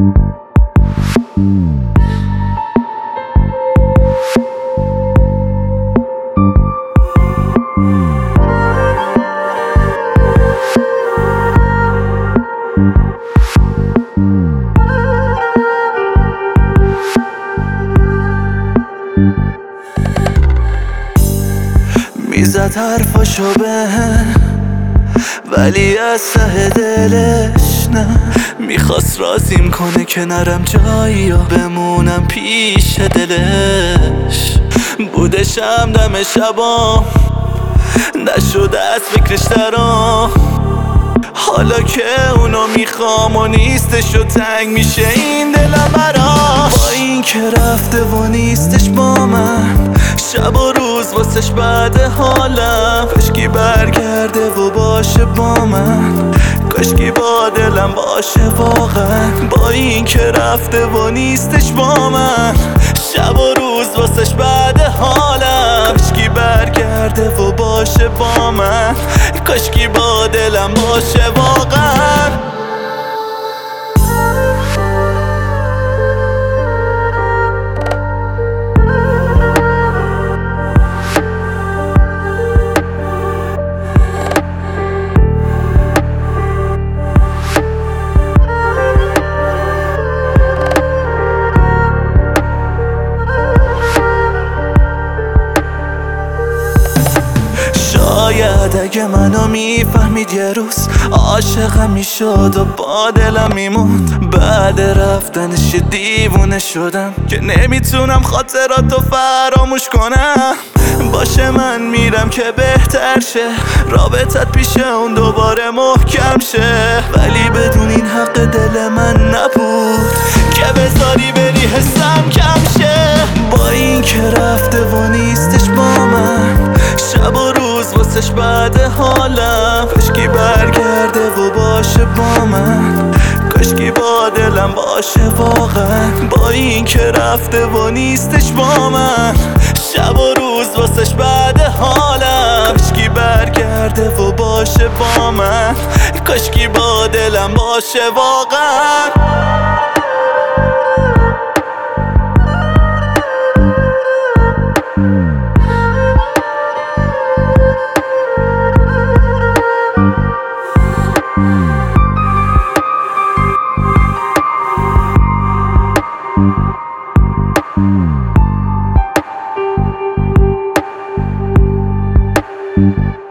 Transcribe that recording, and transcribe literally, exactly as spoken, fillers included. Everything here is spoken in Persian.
میزد حرفاشو به ولی از ته دلش نه، میخواست رازیم کنه که نرم جایی یا بمونم پیش دلش. بودش هم دم شبام نشده از فکرش درام، حالا که اونو میخوام و نیستش و تنگ میشه این دلم برام. با این که رفته و نیستش با من، شب و روز واسش بعد حالم. کاشکی برگرده و باشه با من، کاشکی با دلم باشه واقعا. با این که رفته و نیستش با من، شب و روز واسش بعد حالم. کاشکی برگرده و باشه با من، کاشکی با دلم باشه واقعا. شاید اگه منو میفهمید یه روز عاشقم میشد و با دلم میموند. بعد رفتنش دیوونه شدم که نمیتونم خاطراتو فراموش کنم. باشه من میرم که بهتر شه، رابطت پیش اون دوباره محکم شه. ولی بدون این حق دل من نبود که بذاری بری حسم کم شه. با این که رفته و نیستش با من، شب و روز واسش بعد حالم. کاشکی برگرده و باشه با من، کاشکی با دلم باشه واقعا. با این که رفته و نیستش با من، شب و روز واسش بعد حالم. کاشکی برگرده و باشه با من، کاشکی با دلم باشه واقعا. Thank you.